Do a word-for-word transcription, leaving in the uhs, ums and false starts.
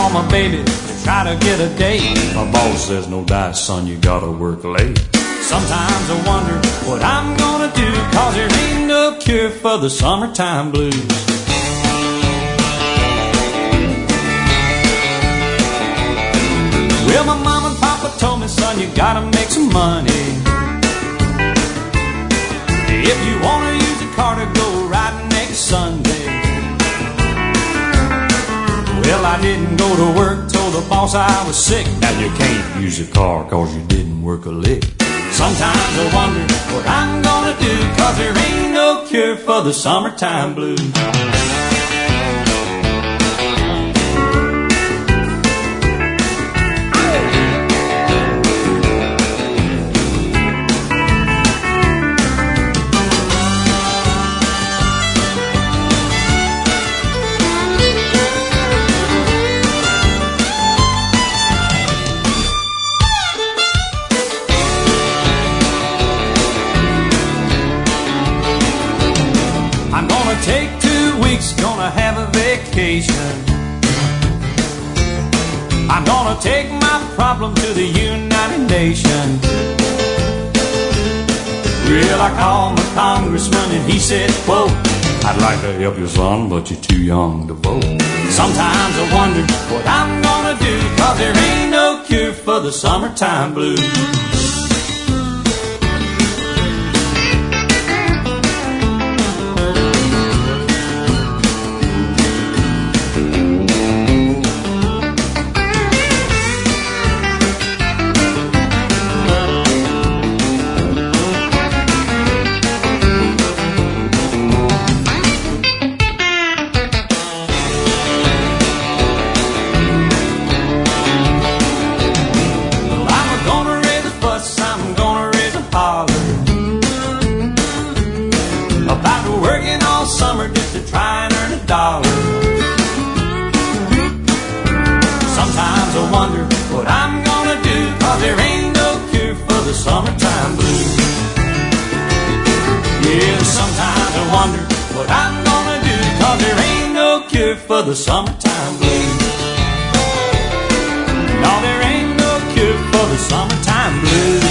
call my baby to try to get a date. My boss says, no dice, son, you gotta work late. Sometimes I wonder what I'm gonna do, cause there ain't no cure for the summertime blues. Well, my mama and papa told me, son, you gotta make some money. If you wanna use a car to go riding next Sunday. Well, I didn't go to work, told the boss I was sick. Now you can't use a car cause you didn't work a lick. Sometimes I wonder what I'm gonna do, cause there ain't no cure for the summertime blues. Take two weeks, gonna have a vacation. I'm gonna take my problem to the United Nations. Well, I called my congressman and he said, quote, I'd like to help you, son, but you're too young to vote. Sometimes I wonder what I'm gonna do, cause there ain't no cure for the summertime blues. About working all summer just to try and earn a dollar. Sometimes I wonder what I'm gonna do, cause there ain't no cure for the summertime blues. Yeah, sometimes I wonder what I'm gonna do, cause there ain't no cure for the summertime blues. No, there ain't no cure for the summertime blues.